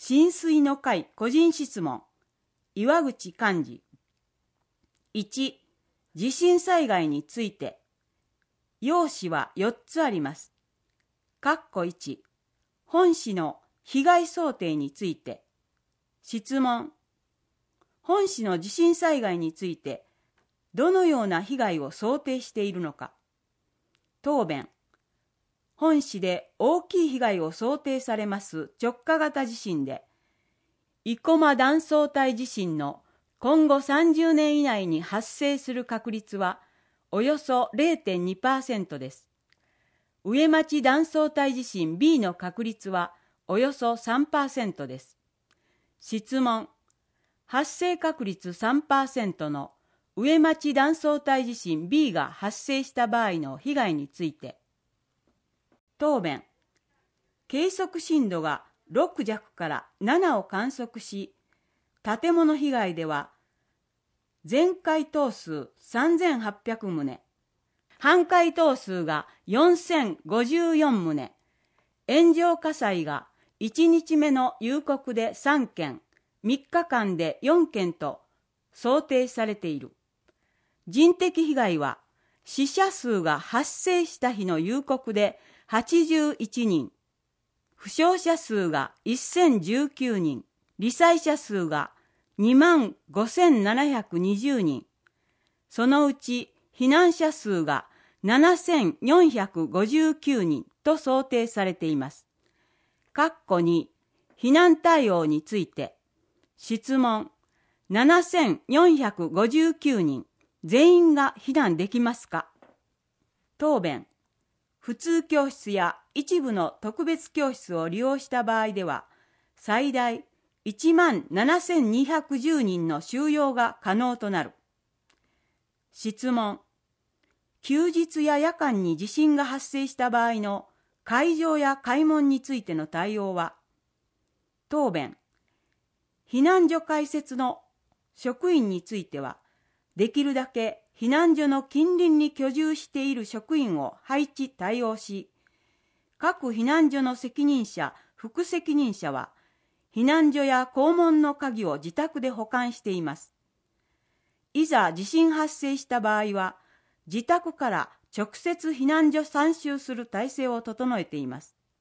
浸水の会個人質問。岩口幹事。1、地震災害について。要旨は4つあります。1、本市の被害想定について。質問。本市の地震災害について、どのような被害を想定しているのか。答弁。本市で大きい被害を想定されます直下型地震で、生駒断層帯地震の今後30年以内に発生する確率はおよそ 0.2% です。上町断層帯地震 B の確率はおよそ 3% です。質問。発生確率 3% の上町断層帯地震 B が発生した場合の被害について。答弁。計測震度が6弱から7を観測し、建物被害では全壊棟数3800棟、半壊棟数が4054棟、炎上火災が1日目の夕刻で3件、3日間で4件と想定されている。人的被害は死者数が発生した日の夕刻で81人、負傷者数が1019人、罹災者数が25,720人、そのうち避難者数が7,459人と想定されています。2、避難対応について。質問。7,459人全員が避難できますか？答弁。普通教室や一部の特別教室を利用した場合では、最大17,210人の収容が可能となる。質問。休日や夜間に地震が発生した場合の開場や開門についての対応は？答弁。避難所開設の職員については、できるだけ避難所の近隣に居住している職員を配置対応し、各避難所の責任者、副責任者は、避難所や校門の鍵を自宅で保管しています。いざ地震発生した場合は、自宅から直接避難所参集する体制を整えています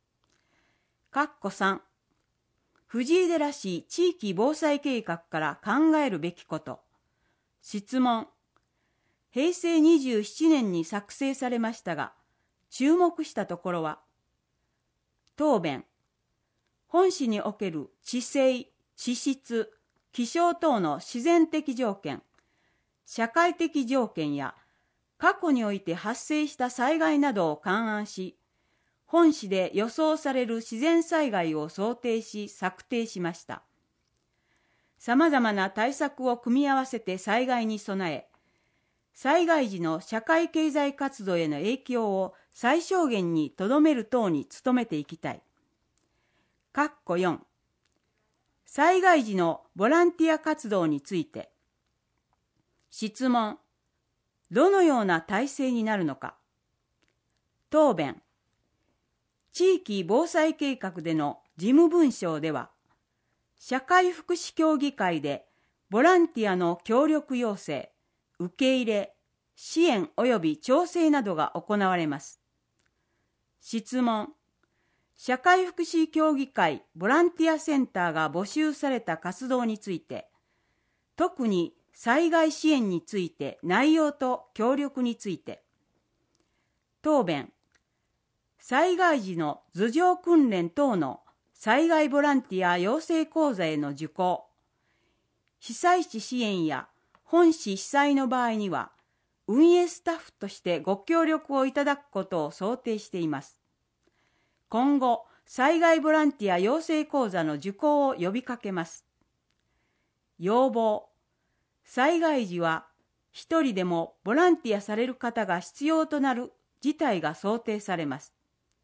。3、藤井寺市地域防災計画から考えるべきこと。質問。平成27年に作成されましたが、注目したところは？答弁。本市における地勢、地質、気象等の自然的条件、社会的条件や過去において発生した災害などを勘案し、本市で予想される自然災害を想定し策定しました。さまざまな対策を組み合わせて災害に備え、災害時の社会経済活動への影響を最小限にとどめる等に努めていきたい。4、災害時のボランティア活動について。質問。どのような体制になるのか。答弁。地域防災計画での事務文書では、社会福祉協議会でボランティアの協力要請、受け入れ、支援及び調整などが行われます。質問。社会福祉協議会ボランティアセンターが募集された活動について、特に災害支援について内容と協力について。答弁。災害時の図上訓練等の災害ボランティア養成講座への受講、被災地支援や本市被災の場合には、運営スタッフとしてご協力をいただくことを想定しています。今後、災害ボランティア養成講座の受講を呼びかけます。要望。災害時は一人でもボランティアされる方が必要となる事態が想定されます。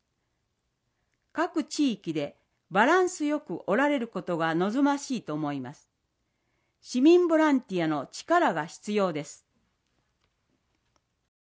各地域でバランスよくおられることが望ましいと思います。市民ボランティアの力が必要です。